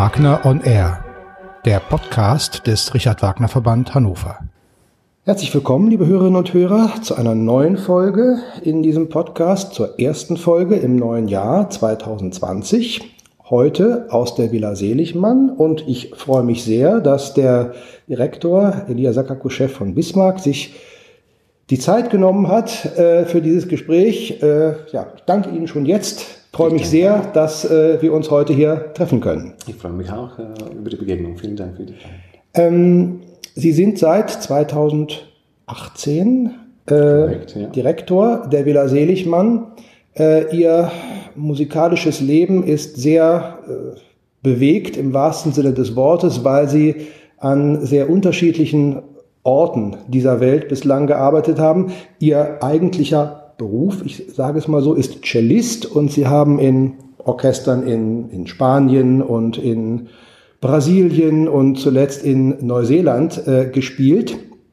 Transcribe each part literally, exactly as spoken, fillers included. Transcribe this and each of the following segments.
Wagner on Air, der Podcast des Richard Wagner Verband Hannover. Herzlich willkommen, liebe Hörerinnen und Hörer, zu einer neuen Folge in diesem Podcast, zur ersten Folge im neuen Jahr zwanzig zwanzig. Heute aus der Villa Seligmann, und ich freue mich sehr, dass der Direktor Elia Sakakuschew von Bismarck sich die Zeit genommen hat äh, für dieses Gespräch. Äh, ja, ich danke Ihnen schon jetzt. Ich freue mich sehr, dass äh, wir uns heute hier treffen können. Ich freue mich auch äh, über die Begegnung. Vielen Dank für die Zeit. Ähm, Sie sind seit zweitausendachtzehn äh, Korrekt, ja. Direktor der Villa Seligmann. Äh, Ihr musikalisches Leben ist sehr äh, bewegt im wahrsten Sinne des Wortes, weil Sie an sehr unterschiedlichen Orten dieser Welt bislang gearbeitet haben. Ihr eigentlicher Beruf, ich sage es mal so, ist Cellist, und Sie haben in Orchestern in, in Spanien und in Brasilien und zuletzt in Neuseeland äh, gespielt.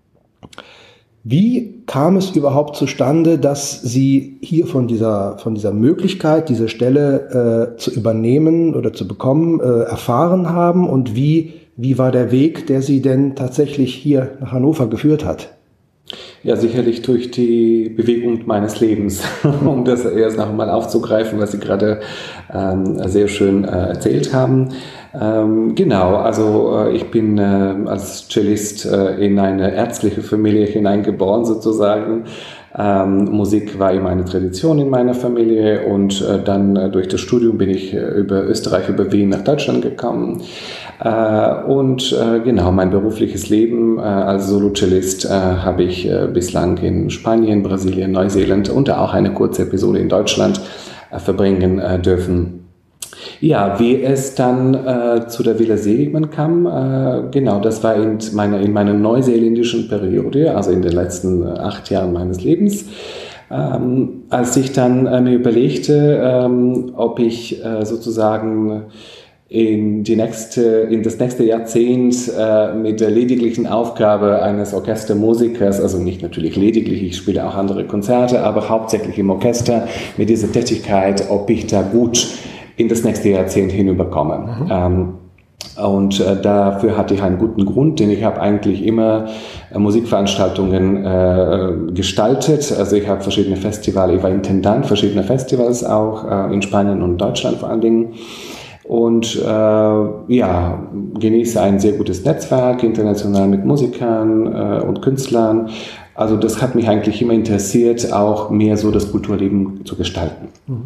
Wie kam es überhaupt zustande, dass Sie hier von dieser, von dieser Möglichkeit, diese Stelle äh, zu übernehmen oder zu bekommen, äh, erfahren haben, und wie, wie war der Weg, der Sie denn tatsächlich hier nach Hannover geführt hat? Ja, sicherlich durch die Bewegung meines Lebens, um das erst noch einmal aufzugreifen, was Sie gerade ähm, sehr schön äh, erzählt haben. Ähm, genau, also äh, ich bin äh, als Cellist äh, in eine ärztliche Familie hineingeboren sozusagen. Ähm, Musik war immer eine Tradition in meiner Familie, und äh, dann äh, durch das Studium bin ich äh, über Österreich, über Wien nach Deutschland gekommen. Äh, und äh, genau, mein berufliches Leben äh, als Solo-Cellist äh, habe ich äh, bislang in Spanien, Brasilien, Neuseeland und auch eine kurze Episode in Deutschland äh, verbringen äh, dürfen. Ja, wie es dann äh, zu der Villa Seligmann kam, äh, genau, das war in meiner, in meiner neuseeländischen Periode, also in den letzten äh, acht Jahren meines Lebens. Ähm, als ich dann äh, mir überlegte, ähm, ob ich äh, sozusagen in, die nächste, in das nächste Jahrzehnt äh, mit der lediglichen Aufgabe eines Orchestermusikers, also nicht natürlich lediglich, ich spiele auch andere Konzerte, aber hauptsächlich im Orchester, mit dieser Tätigkeit, ob ich da gut in das nächste Jahrzehnt hinüberkomme. Mhm. Ähm, und äh, dafür hatte ich einen guten Grund, denn ich habe eigentlich immer äh, Musikveranstaltungen äh, gestaltet. Also ich habe verschiedene Festivals, ich war Intendant verschiedener Festivals auch, äh, in Spanien und Deutschland vor allen Dingen. Und äh, ja, genieße ein sehr gutes Netzwerk, international mit Musikern äh, und Künstlern. Also das hat mich eigentlich immer interessiert, auch mehr so das Kulturleben zu gestalten. Mhm.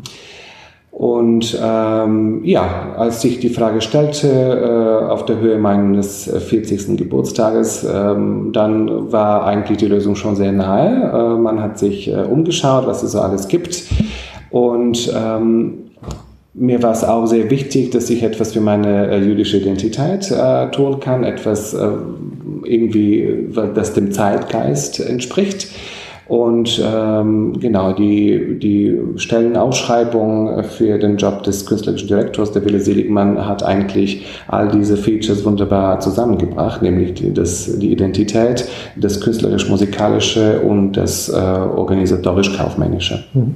Und ähm, ja, als ich die Frage stellte, äh, auf der Höhe meines vierzigsten Geburtstages, ähm, dann war eigentlich die Lösung schon sehr nahe. Äh, man hat sich äh, umgeschaut, was es so alles gibt. Und ähm, mir war es auch sehr wichtig, dass ich etwas für meine äh, jüdische Identität äh, tun kann, etwas äh, irgendwie, das dem Zeitgeist entspricht. Und ähm, genau, die, die Stellenausschreibung für den Job des künstlerischen Direktors der Villa Seligmann hat eigentlich all diese Features wunderbar zusammengebracht, nämlich die, das, die Identität, das künstlerisch-musikalische und das äh, organisatorisch-kaufmännische. Mhm.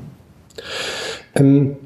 Ähm,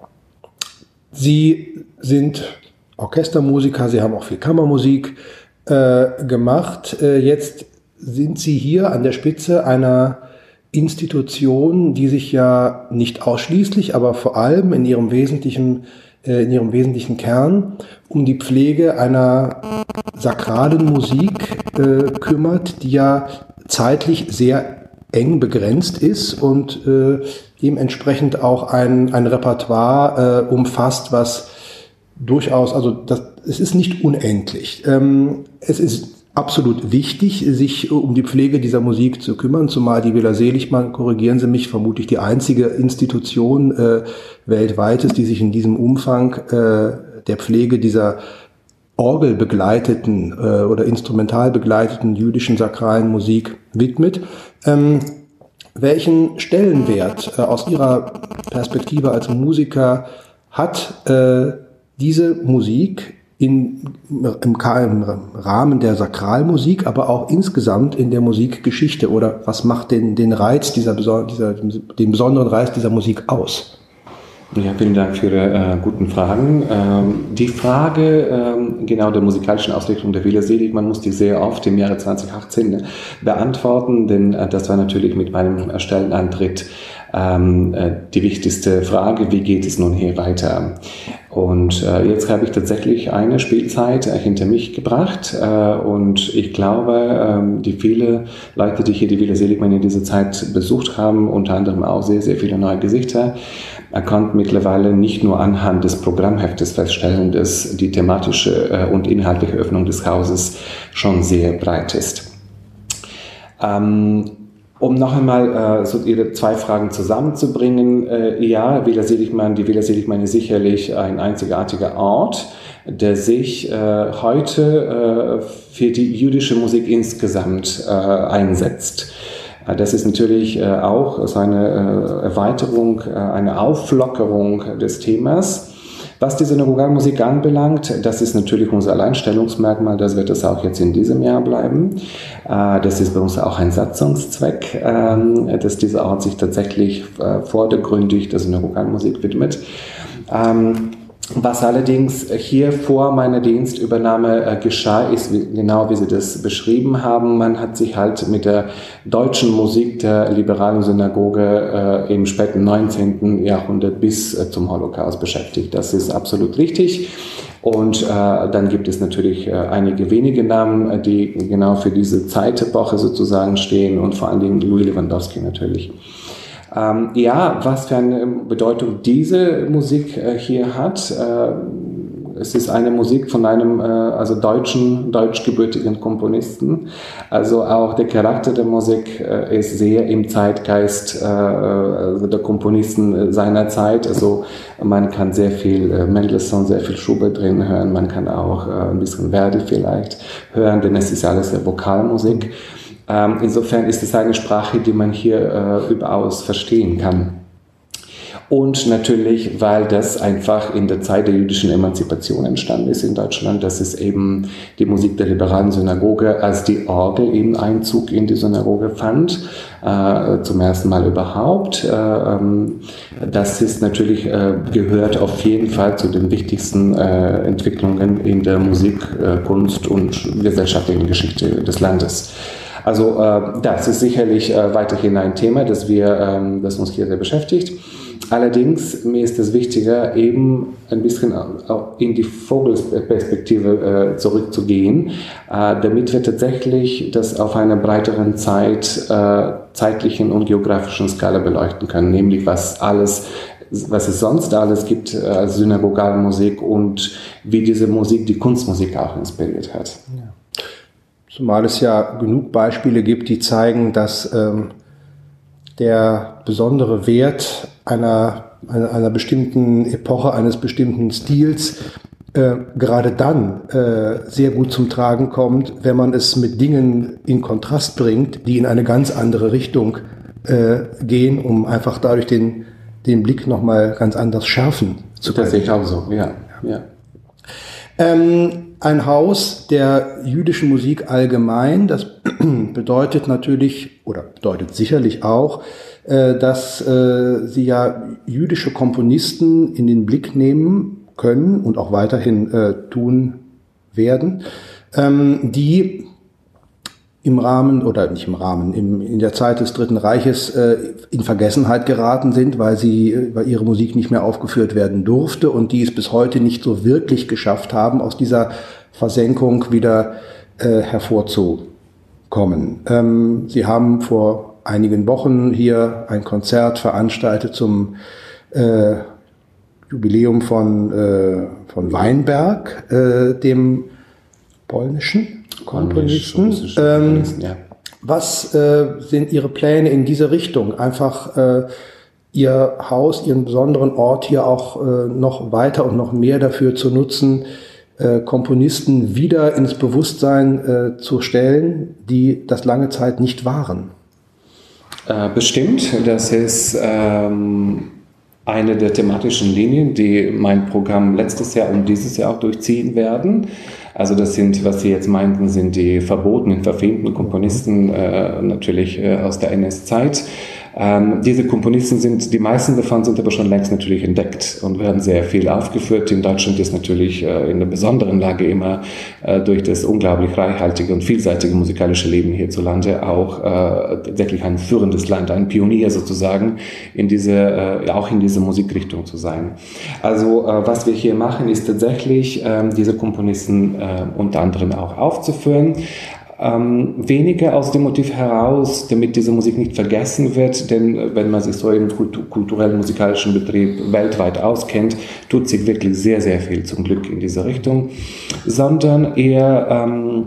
Sie sind Orchestermusiker, Sie haben auch viel Kammermusik äh, gemacht. Äh, jetzt sind Sie hier an der Spitze einer Institution, die sich ja nicht ausschließlich, aber vor allem in ihrem wesentlichen, äh, in ihrem wesentlichen Kern um die Pflege einer sakralen Musik äh, kümmert, die ja zeitlich sehr eng begrenzt ist und äh, dementsprechend auch ein, ein Repertoire äh, umfasst, was durchaus, also das, es ist nicht unendlich. Ähm, es ist absolut wichtig, sich um die Pflege dieser Musik zu kümmern, zumal die Villa Seligmann, korrigieren Sie mich, vermutlich die einzige Institution äh, weltweit ist, die sich in diesem Umfang äh, der Pflege dieser orgelbegleiteten äh, oder instrumental begleiteten jüdischen sakralen Musik widmet. Ähm, welchen Stellenwert äh, aus Ihrer Perspektive als Musiker hat äh, diese Musik in, im, im Rahmen der Sakralmusik, aber auch insgesamt in der Musikgeschichte? Oder was macht den, den Reiz dieser, dieser, den besonderen Reiz dieser Musik aus? Ja, vielen Dank für Ihre äh, guten Fragen. Ähm, die Frage ähm, genau der musikalischen Ausrichtung der Wieler Seligmann musste ich sehr oft im Jahre zwanzig achtzehn beantworten, denn äh, das war natürlich mit meinem Stellenantritt ähm, äh, die wichtigste Frage, wie geht es nun hier weiter? Und äh, jetzt habe ich tatsächlich eine Spielzeit äh, hinter mich gebracht äh, und ich glaube, äh, die viele Leute, die hier die Wieler Seligmann in dieser Zeit besucht haben, unter anderem auch sehr, sehr viele neue Gesichter, er konnte mittlerweile nicht nur anhand des Programmheftes feststellen, dass die thematische äh, und inhaltliche Öffnung des Hauses schon sehr breit ist. Ähm, um noch einmal äh, so Ihre zwei Fragen zusammenzubringen, äh, ja, Wieler Seligmann, die Wieler Seligmann ist sicherlich ein einzigartiger Ort, der sich äh, heute äh, für die jüdische Musik insgesamt äh, einsetzt. Das ist natürlich auch so eine Erweiterung, eine Auflockerung des Themas. Was die Synagogalmusik anbelangt, das ist natürlich unser Alleinstellungsmerkmal, das wird es auch jetzt in diesem Jahr bleiben. Das ist bei uns auch ein Satzungszweck, dass dieser Ort sich tatsächlich vordergründig der Synagogalmusik widmet. Was allerdings hier vor meiner Dienstübernahme äh, geschah, ist wie, genau wie Sie das beschrieben haben. Man hat sich halt mit der deutschen Musik der liberalen Synagoge äh, im späten neunzehnten Jahrhundert bis äh, zum Holocaust beschäftigt. Das ist absolut richtig. Und äh, dann gibt es natürlich äh, einige wenige Namen, die genau für diese Zeitepoche sozusagen stehen und vor allen Dingen Louis Lewandowski natürlich. Ähm, ja, was für eine Bedeutung diese Musik äh, hier hat. Äh, es ist eine Musik von einem äh, also deutschen, deutschgebürtigen Komponisten. Also auch der Charakter der Musik äh, ist sehr im Zeitgeist äh, also der Komponisten seiner Zeit. Also man kann sehr viel äh, Mendelssohn, sehr viel Schubert drin hören. Man kann auch äh, ein bisschen Verdi vielleicht hören, denn es ist alles sehr Vokalmusik. Insofern ist es eine Sprache, die man hier äh, überaus verstehen kann. Und natürlich, weil das einfach in der Zeit der jüdischen Emanzipation entstanden ist in Deutschland, das ist eben die Musik der liberalen Synagoge, als die Orgel eben Einzug in die Synagoge fand, äh, zum ersten Mal überhaupt. Äh, das ist natürlich, äh, gehört auf jeden Fall zu den wichtigsten äh, Entwicklungen in der Musik, äh, Kunst und gesellschaftlichen Geschichte des Landes. Also äh, das ist sicherlich äh, weiterhin ein Thema, das, wir, ähm, das uns hier sehr beschäftigt. Allerdings, mir ist es wichtiger, eben ein bisschen auch in die Vogelperspektive äh, zurückzugehen, äh, damit wir tatsächlich das auf einer breiteren Zeit, äh, zeitlichen und geografischen Skala beleuchten können, nämlich was alles was es sonst alles gibt als äh, Synagogalmusik und wie diese Musik die Kunstmusik auch inspiriert hat. Ja. Zumal es ja genug Beispiele gibt, die zeigen, dass ähm, der besondere Wert einer, einer, einer bestimmten Epoche, eines bestimmten Stils äh, gerade dann äh, sehr gut zum Tragen kommt, wenn man es mit Dingen in Kontrast bringt, die in eine ganz andere Richtung äh, gehen, um einfach dadurch den, den Blick nochmal ganz anders schärfen zu können. Das sehe ich auch so, ja. ja. Ähm, ein Haus der jüdischen Musik allgemein, das bedeutet natürlich oder bedeutet sicherlich auch, äh, dass äh, sie ja jüdische Komponisten in den Blick nehmen können und auch weiterhin äh, tun werden, ähm, die im Rahmen oder nicht im Rahmen, im, in der Zeit des Dritten Reiches äh, in Vergessenheit geraten sind, weil sie, weil ihre Musik nicht mehr aufgeführt werden durfte und die es bis heute nicht so wirklich geschafft haben, aus dieser Versenkung wieder äh, hervorzukommen. Ähm, sie haben vor einigen Wochen hier ein Konzert veranstaltet zum äh, Jubiläum von, äh, von Weinberg, äh, dem polnischen Komponisten. Ähm, ja. Was äh, sind Ihre Pläne in diese Richtung? Einfach äh, Ihr Haus, Ihren besonderen Ort hier auch äh, noch weiter und noch mehr dafür zu nutzen, äh, Komponisten wieder ins Bewusstsein äh, zu stellen, die das lange Zeit nicht waren? Äh, bestimmt. Das ist ähm, eine der thematischen Linien, die mein Programm letztes Jahr und dieses Jahr auch durchziehen werden. Also das sind, was Sie jetzt meinten, sind die verbotenen, verfemten Komponisten äh, natürlich äh, aus der N S-Zeit. Ähm, diese Komponisten sind, die meisten davon sind aber schon längst natürlich entdeckt und werden sehr viel aufgeführt. In Deutschland ist natürlich äh, in einer besonderen Lage immer äh, durch das unglaublich reichhaltige und vielseitige musikalische Leben hierzulande auch äh, tatsächlich ein führendes Land, ein Pionier sozusagen in diese, äh, auch in diese Musikrichtung zu sein. Also äh, was wir hier machen, ist tatsächlich äh, diese Komponisten äh, unter anderem auch aufzuführen. Ähm, weniger aus dem Motiv heraus, damit diese Musik nicht vergessen wird, denn wenn man sich so im kultu- kulturellen musikalischen Betrieb weltweit auskennt, tut sich wirklich sehr, sehr viel zum Glück in diese Richtung, sondern eher ähm,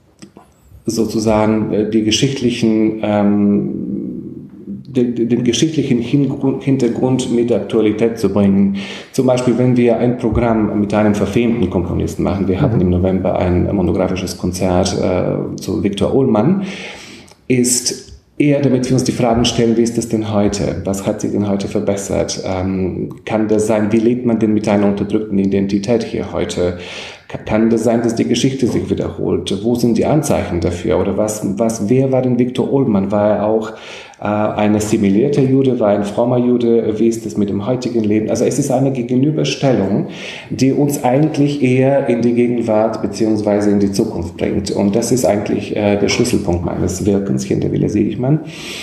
sozusagen die geschichtlichen ähm, Den, den geschichtlichen Hintergrund mit der Aktualität zu bringen. Zum Beispiel, wenn wir ein Programm mit einem verfemten Komponisten machen, wir hatten im November ein monografisches Konzert äh, zu Viktor Ullmann, ist eher, damit wir uns die Fragen stellen, wie ist das denn heute? Was hat sich denn heute verbessert? Ähm, kann das sein, wie lebt man denn mit einer unterdrückten Identität hier heute? Kann das sein, dass die Geschichte sich wiederholt? Wo sind die Anzeichen dafür? Oder was, was, wer war denn Viktor Ullmann? War er auch äh, ein assimilierter Jude? War er ein frommer Jude? Wie ist das mit dem heutigen Leben? Also es ist eine Gegenüberstellung, die uns eigentlich eher in die Gegenwart bzw. in die Zukunft bringt. Und das ist eigentlich äh, der Schlüsselpunkt meines Wirkens hier in der Villa Seligmann.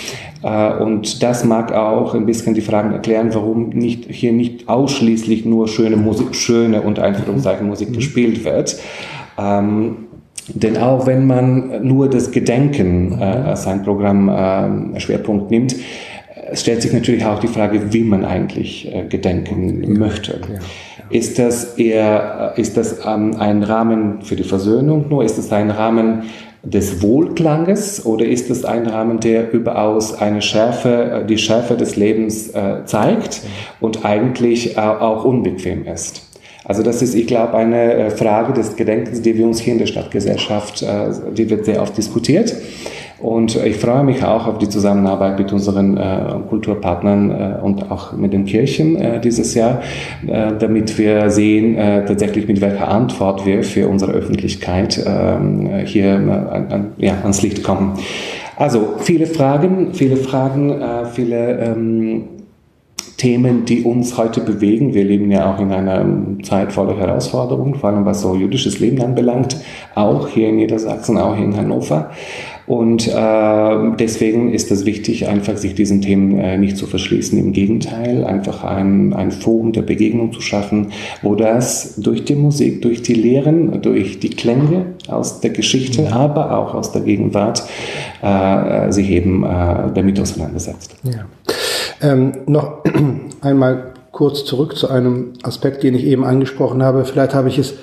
Und das mag auch ein bisschen die Fragen erklären, warum nicht, hier nicht ausschließlich nur schöne Musik, schöne und Anführungszeichen Musik mhm. gespielt wird. Ähm, denn auch wenn man nur das Gedenken äh, als ein Programm äh, Schwerpunkt nimmt, stellt sich natürlich auch die Frage, wie man eigentlich äh, gedenken ja. möchte. Ja. Ja. Ist das eher, ist das ähm, ein Rahmen für die Versöhnung nur? Ist es ein Rahmen des Wohlklanges oder ist es ein Rahmen, der überaus eine Schärfe, die Schärfe des Lebens äh, zeigt und eigentlich äh, auch unbequem ist? Also das ist, ich glaube, eine Frage des Gedenkens, die wir uns hier in der Stadtgesellschaft, äh, die wird sehr oft diskutiert. Und ich freue mich auch auf die Zusammenarbeit mit unseren äh, Kulturpartnern äh, und auch mit den Kirchen äh, dieses Jahr, äh, damit wir sehen, äh, tatsächlich mit welcher Antwort wir für unsere Öffentlichkeit äh, hier äh, an, ja, ans Licht kommen. Also viele Fragen, viele Fragen, äh, viele ähm, Themen, die uns heute bewegen. Wir leben ja auch in einer Zeit voller Herausforderungen, vor allem was so jüdisches Leben anbelangt, auch hier in Niedersachsen, auch hier in Hannover. Und äh, deswegen ist es wichtig, einfach sich diesen Themen äh, nicht zu verschließen. Im Gegenteil, einfach ein, ein Forum der Begegnung zu schaffen, wo das durch die Musik, durch die Lehren, durch die Klänge aus der Geschichte, ja. aber auch aus der Gegenwart äh, sich eben äh, damit auseinandersetzt. Ja. Ähm, noch einmal kurz zurück zu einem Aspekt, den ich eben angesprochen habe. Vielleicht habe ich es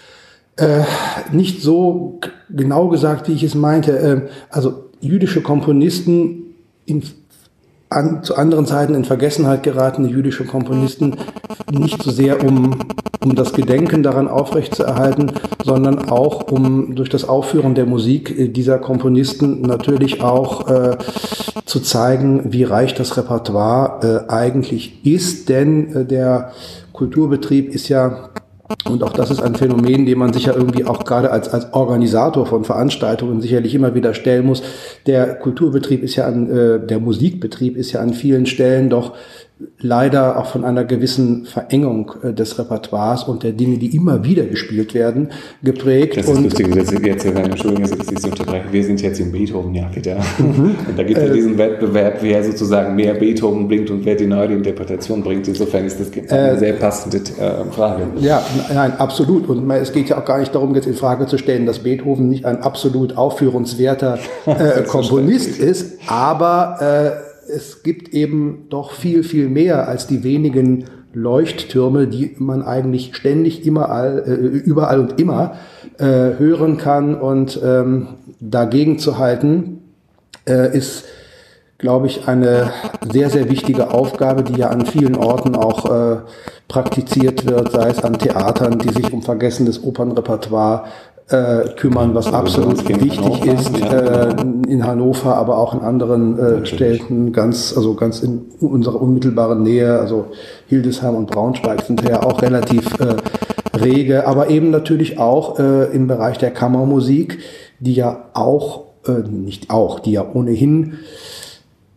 äh, nicht so g- genau gesagt, wie ich es meinte. Ähm, also jüdische Komponisten, in, an, zu anderen Zeiten in Vergessenheit geratene jüdische Komponisten, nicht so sehr um, um das Gedenken daran aufrechtzuerhalten, sondern auch um durch das Aufführen der Musik dieser Komponisten natürlich auch äh, zu zeigen, wie reich das Repertoire äh, eigentlich ist, denn äh, der Kulturbetrieb ist ja, und auch das ist ein Phänomen, dem man sich ja irgendwie auch gerade als, als Organisator von Veranstaltungen sicherlich immer wieder stellen muss. Der Kulturbetrieb ist ja an, äh, der Musikbetrieb ist ja an vielen Stellen doch leider auch von einer gewissen Verengung äh, des Repertoires und der Dinge, die immer wieder gespielt werden, geprägt. Das ist und lustig, dass ich jetzt, Entschuldigung, dass ich so unterbreche. Wir sind jetzt im Beethoven-Jahr wieder. Mhm. Und da gibt es äh, diesen Wettbewerb, wer sozusagen mehr Beethoven bringt und wer die neue Interpretation bringt. Insofern ist das eine äh, sehr passende äh, Frage. Ja, nein, absolut. Und es geht ja auch gar nicht darum, jetzt in Frage zu stellen, dass Beethoven nicht ein absolut aufführenswerter äh, Komponist ist, aber äh, es gibt eben doch viel, viel mehr als die wenigen Leuchttürme, die man eigentlich ständig immer all, äh, überall und immer äh, hören kann. Und ähm, dagegen zu halten, äh, ist, glaube ich, eine sehr, sehr wichtige Aufgabe, die ja an vielen Orten auch äh, praktiziert wird, sei es an Theatern, die sich um vergessenes Opernrepertoire Äh, kümmern, was absolut wichtig Hannover, ist, ja, äh, in Hannover, aber auch in anderen äh, Städten, ganz, also ganz in unserer unmittelbaren Nähe, also Hildesheim und Braunschweig sind ja auch relativ äh, rege, aber eben natürlich auch äh, im Bereich der Kammermusik, die ja auch, äh, nicht auch, die ja ohnehin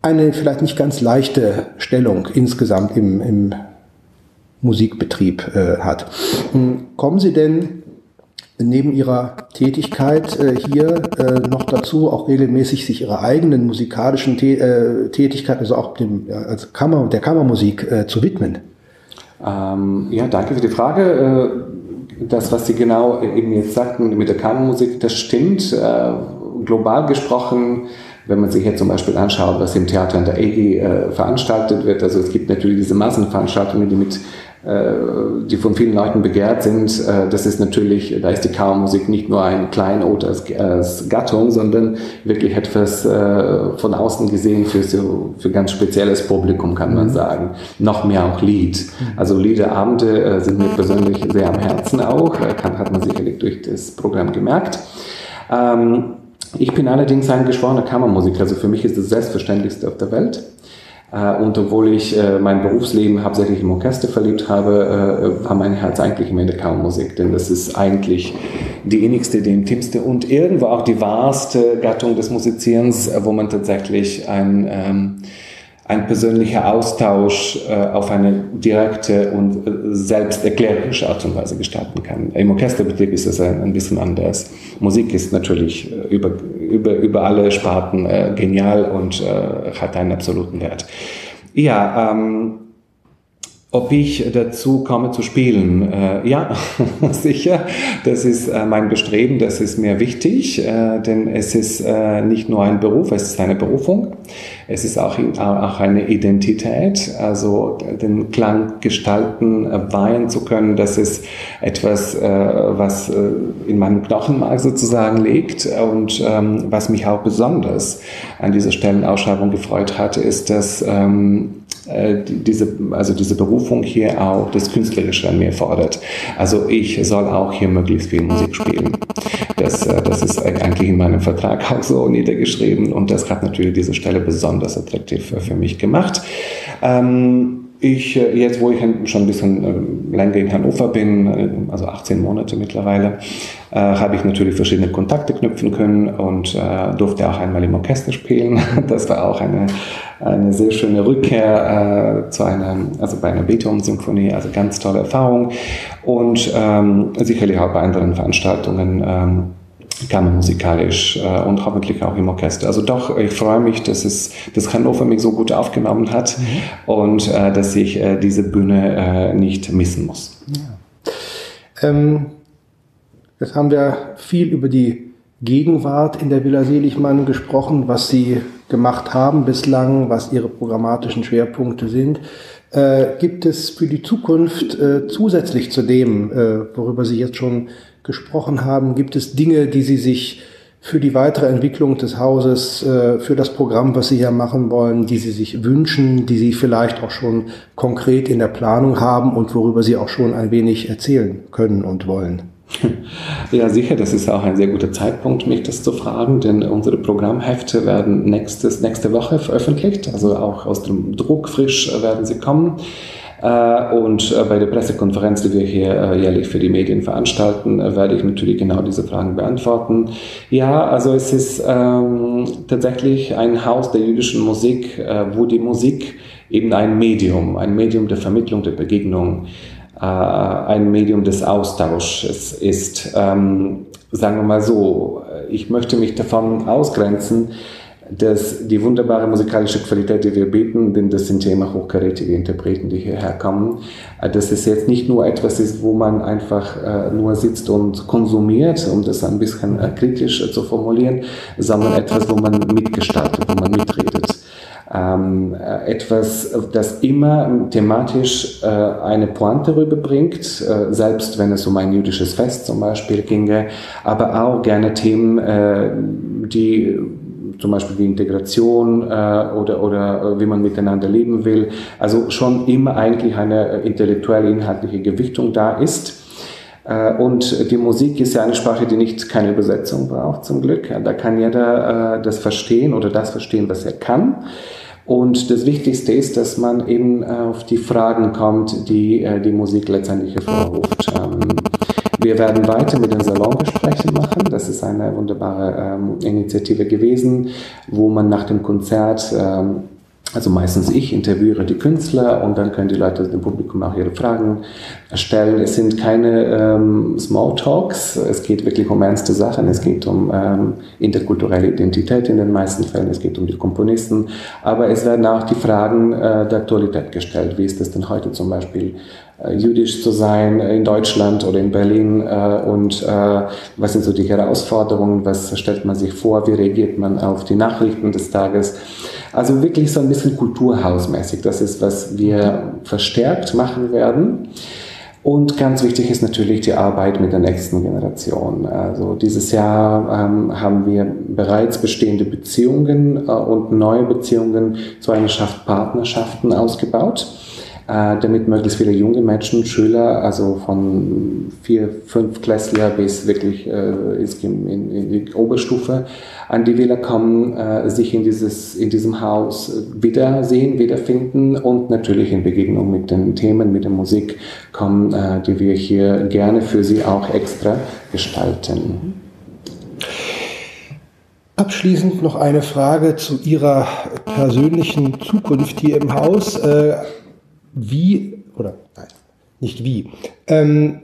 eine vielleicht nicht ganz leichte Stellung insgesamt im, im Musikbetrieb äh, hat. Kommen Sie denn neben Ihrer Tätigkeit äh, hier äh, noch dazu, auch regelmäßig sich Ihrer eigenen musikalischen Tä äh, Tätigkeit, also auch dem, ja, also Kammer, der Kammermusik äh, zu widmen? Ähm, ja, danke für die Frage. Das, was Sie genau eben jetzt sagten mit der Kammermusik, das stimmt. Äh, global gesprochen, wenn man sich hier zum Beispiel anschaut, was im Theater an der E G I äh, veranstaltet wird, also es gibt natürlich diese Massenveranstaltungen, die mit die von vielen Leuten begehrt sind, das ist natürlich, da ist die Kammermusik nicht nur ein Kleinod als, als Gattung, sondern wirklich etwas von außen gesehen für, so, für ganz spezielles Publikum, kann man sagen. Noch mehr auch Lied. Also Liederabende sind mir persönlich sehr am Herzen auch, hat man sicherlich durch das Programm gemerkt. Ich bin allerdings ein geschworener Kammermusiker, also für mich ist das Selbstverständlichste auf der Welt. Und obwohl ich äh, mein Berufsleben hauptsächlich im Orchester verlebt habe, äh, war mein Herz eigentlich immer in der Kammermusik, denn das ist eigentlich die innigste, die intimste und irgendwo auch die wahrste Gattung des Musizierens, äh, wo man tatsächlich ein, ähm, ein persönlicher Austausch äh, auf eine direkte und äh, selbsterklärerische Art und Weise gestalten kann. Im Orchesterbetrieb ist es ein, ein bisschen anders. Musik ist natürlich äh, über, über, über alle Sparten äh, genial und äh, hat einen absoluten Wert. Ja, ähm, ob ich dazu komme zu spielen? Äh, ja, sicher. Das ist äh, mein Bestreben, das ist mir wichtig, äh, denn es ist äh, nicht nur ein Beruf, es ist eine Berufung. Es ist auch, auch eine Identität, also den Klang gestalten, äh, weihen zu können. Das ist etwas, äh, was äh, in meinem Knochenmark sozusagen liegt und ähm, was mich auch besonders an dieser Stellenausschreibung gefreut hat, ist, dass ähm, diese, also diese Berufung hier auch das Künstlerische an mir fordert. Also ich soll auch hier möglichst viel Musik spielen. Das, das ist eigentlich in meinem Vertrag auch so niedergeschrieben und das hat natürlich diese Stelle besonders attraktiv für mich gemacht. Ähm, Ich, jetzt wo ich schon ein bisschen länger in Hannover bin, also achtzehn Monate mittlerweile, äh, habe ich natürlich verschiedene Kontakte knüpfen können und äh, durfte auch einmal im Orchester spielen. Das war auch eine, eine sehr schöne Rückkehr äh, zu einer, also bei einer Beethoven-Symphonie, also ganz tolle Erfahrung und ähm, sicherlich auch bei anderen Veranstaltungen ähm, kammermusikalisch äh, und hoffentlich auch im Orchester. Also doch, ich freue mich, dass es dass Hannover mich so gut aufgenommen hat mhm. und äh, dass ich äh, diese Bühne äh, nicht missen muss. Ja. Ähm, jetzt haben wir viel über die Gegenwart in der Villa Seligmann gesprochen, was Sie gemacht haben bislang, was Ihre programmatischen Schwerpunkte sind. Äh, gibt es für die Zukunft äh, zusätzlich zu dem, äh, worüber Sie jetzt schon gesprochen haben, gibt es Dinge, die Sie sich für die weitere Entwicklung des Hauses, äh, für das Programm, was Sie hier machen wollen, die Sie sich wünschen, die Sie vielleicht auch schon konkret in der Planung haben und worüber Sie auch schon ein wenig erzählen können und wollen? Ja, sicher, das ist auch ein sehr guter Zeitpunkt, mich das zu fragen, denn unsere Programmhefte werden nächstes, nächste Woche veröffentlicht, also auch aus dem Druck frisch werden sie kommen. Und bei der Pressekonferenz, die wir hier jährlich für die Medien veranstalten, werde ich natürlich genau diese Fragen beantworten. Ja, also es ist ähm, tatsächlich ein Haus der jüdischen Musik, äh, wo die Musik eben ein Medium, ein Medium der Vermittlung, der Begegnung, äh, ein Medium des Austausches ist. Ähm, sagen wir mal so, ich möchte mich davon ausgrenzen, dass die wunderbare musikalische Qualität, die wir bieten, denn das sind ja immer hochkarätige Interpreten, die hierher kommen, dass es jetzt nicht nur etwas ist, wo man einfach äh, nur sitzt und konsumiert, um das ein bisschen äh, kritisch äh, zu formulieren, sondern etwas, wo man mitgestaltet, wo man mitredet. Ähm, äh, etwas, das immer thematisch äh, eine Pointe rüberbringt, äh, selbst wenn es um ein jüdisches Fest zum Beispiel ginge, aber auch gerne Themen, äh, die zum Beispiel wie Integration äh, oder, oder wie man miteinander leben will. Also schon immer eigentlich eine intellektuelle, inhaltliche Gewichtung da ist. Äh, und die Musik ist ja eine Sprache, die nicht keine Übersetzung braucht, zum Glück. Da kann jeder äh, das verstehen oder das verstehen, was er kann. Und das Wichtigste ist, dass man eben auf die Fragen kommt, die äh, die Musik letztendlich hervorruft. Ähm, Wir werden weiter mit den Salongesprächen machen. Das ist eine wunderbare ähm, Initiative gewesen, wo man nach dem Konzert ähm, Also meistens ich interviewe die Künstler und dann können die Leute im Publikum auch ihre Fragen stellen. Es sind keine ähm, Smalltalks, es geht wirklich um ernste Sachen. Es geht um ähm, interkulturelle Identität in den meisten Fällen, es geht um die Komponisten, aber es werden auch die Fragen äh, der Aktualität gestellt. Wie ist es denn heute zum Beispiel äh, jüdisch zu sein in Deutschland oder in Berlin äh, und äh, was sind so die Herausforderungen, was stellt man sich vor, wie reagiert man auf die Nachrichten des Tages. Also wirklich so ein bisschen kulturhausmäßig. Das ist, was wir verstärkt machen werden. Und ganz wichtig ist natürlich die Arbeit mit der nächsten Generation. Also dieses Jahr ähm, haben wir bereits bestehende Beziehungen äh, und neue Beziehungen zu einer Schaft Partnerschaften ausgebaut, äh, damit möglichst viele junge Menschen, Schüler, also von vier, fünf Klässler bis wirklich äh, in, in die Oberstufe, an die Villa kommen, äh, sich in, dieses, in diesem Haus wiedersehen, wiederfinden und natürlich in Begegnung mit den Themen, mit der Musik kommen, äh, die wir hier gerne für sie auch extra gestalten. Abschließend noch eine Frage zu Ihrer persönlichen Zukunft hier im Haus. Äh, wie, oder nein, nicht wie, ähm,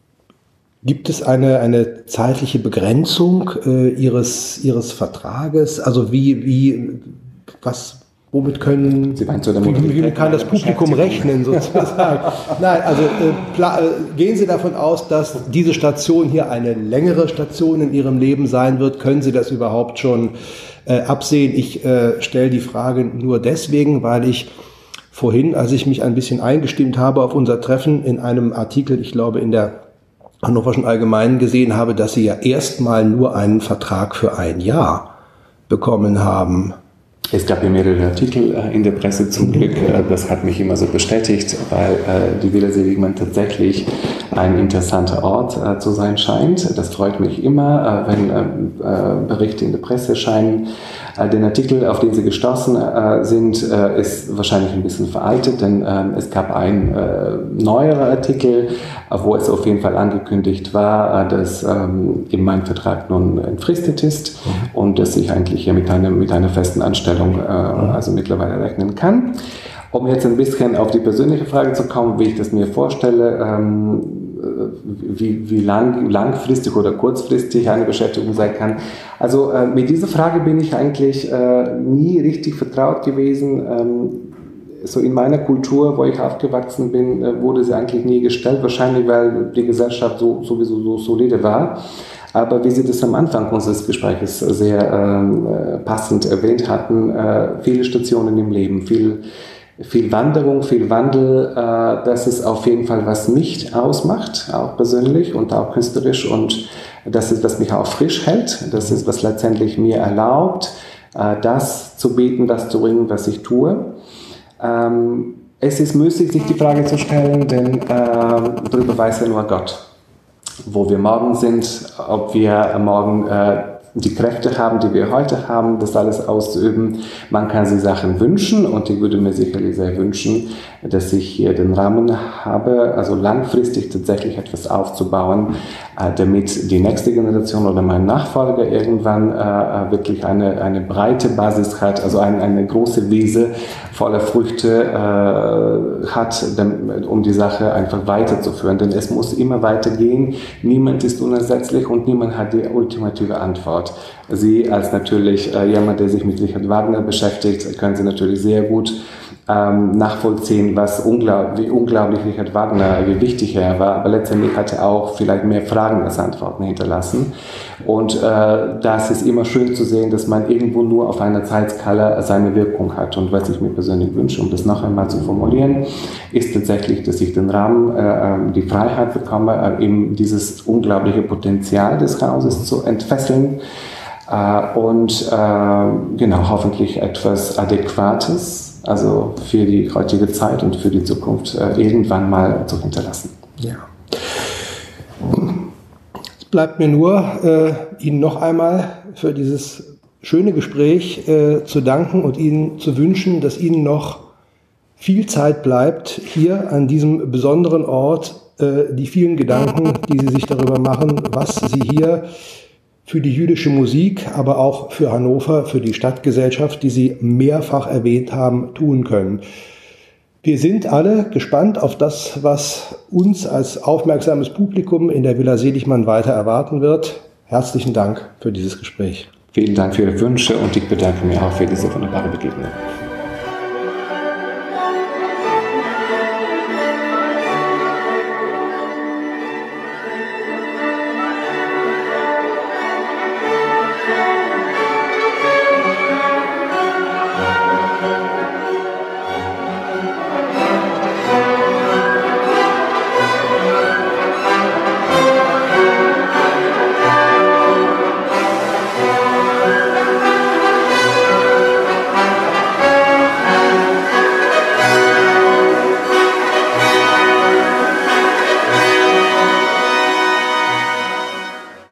gibt es eine, eine zeitliche Begrenzung äh, Ihres, Ihres Vertrages? Also wie, wie, was, womit können, Sie meinen zu der wie, wie kann das Publikum rechnen sozusagen? Nein, also äh, pla- äh, gehen Sie davon aus, dass diese Station hier eine längere Station in Ihrem Leben sein wird? Können Sie das überhaupt schon äh, absehen? Ich äh, stelle die Frage nur deswegen, weil ich vorhin, als ich mich ein bisschen eingestimmt habe auf unser Treffen, in einem Artikel, ich glaube in der Hannoverschen Allgemeinen gesehen habe, dass Sie ja erstmal nur einen Vertrag für ein Jahr bekommen haben. Es gab ja mehrere Artikel äh, in der Presse zum Glück. Äh, das hat mich immer so bestätigt, weil äh, die Villa Seligman tatsächlich ein interessanter Ort äh, zu sein scheint. Das freut mich immer, äh, wenn äh, Berichte in der Presse erscheinen. Äh, den Artikel, auf den Sie gestoßen äh, sind, äh, ist wahrscheinlich ein bisschen veraltet, denn äh, es gab einen äh, neuerer Artikel, äh, wo es auf jeden Fall angekündigt war, äh, dass ähm, eben mein Vertrag nun entfristet ist mhm. und dass ich eigentlich hier mit, einem, mit einer festen Anstellung äh, mhm. also mittlerweile rechnen kann. Um jetzt ein bisschen auf die persönliche Frage zu kommen, wie ich das mir vorstelle, ähm, wie, wie lang, langfristig oder kurzfristig eine Beschäftigung sein kann. Also äh, mit dieser Frage bin ich eigentlich äh, nie richtig vertraut gewesen. Ähm, so in meiner Kultur, wo ich aufgewachsen bin, äh, wurde sie eigentlich nie gestellt. Wahrscheinlich, weil die Gesellschaft so, sowieso so solide war. Aber wie Sie das am Anfang unseres Gesprächs sehr äh, passend erwähnt hatten, äh, viele Stationen im Leben, viel Viel Wanderung, viel Wandel, äh, das ist auf jeden Fall, was mich ausmacht, auch persönlich und auch künstlerisch. Und das ist, was mich auch frisch hält. Das ist, was letztendlich mir erlaubt, äh, das zu bieten, das zu bringen, was ich tue. Ähm, es ist müßig, sich die Frage zu stellen, denn äh, darüber weiß ja nur Gott, wo wir morgen sind, ob wir morgen äh, die Kräfte haben, die wir heute haben, das alles auszuüben. Man kann sich Sachen wünschen und ich würde mir sicherlich sehr wünschen, dass ich hier den Rahmen habe, also langfristig tatsächlich etwas aufzubauen, äh, damit die nächste Generation oder mein Nachfolger irgendwann äh, wirklich eine, eine breite Basis hat, also ein, eine große Wiese voller Früchte äh, hat, um die Sache einfach weiterzuführen. Denn es muss immer weitergehen. Niemand ist unersetzlich und niemand hat die ultimative Antwort. Sie als natürlich äh, jemand, der sich mit Richard Wagner beschäftigt, können Sie natürlich sehr gut ähm, nachvollziehen, was unglaub, wie unglaublich Richard Wagner, wie wichtig er war. Aber letztendlich hat er auch vielleicht mehr Fragen als Antworten hinterlassen. Und äh, das ist immer schön zu sehen, dass man irgendwo nur auf einer Zeitskala seine Wirkung hat. Und was ich mir persönlich wünsche, um das noch einmal zu formulieren, ist tatsächlich, dass ich den Rahmen, äh, die Freiheit bekomme, äh, eben dieses unglaubliche Potenzial des Hauses zu entfesseln. Uh, und uh, genau, hoffentlich etwas Adäquates, also für die heutige Zeit und für die Zukunft uh, irgendwann mal zu hinterlassen. Ja. Es bleibt mir nur, äh, Ihnen noch einmal für dieses schöne Gespräch äh, zu danken und Ihnen zu wünschen, dass Ihnen noch viel Zeit bleibt, hier an diesem besonderen Ort äh, die vielen Gedanken, die Sie sich darüber machen, was Sie hier für die jüdische Musik, aber auch für Hannover, für die Stadtgesellschaft, die Sie mehrfach erwähnt haben, tun können. Wir sind alle gespannt auf das, was uns als aufmerksames Publikum in der Villa Seligmann weiter erwarten wird. Herzlichen Dank für dieses Gespräch. Vielen Dank für Ihre Wünsche und ich bedanke mich auch für diese wunderbare Begegnung.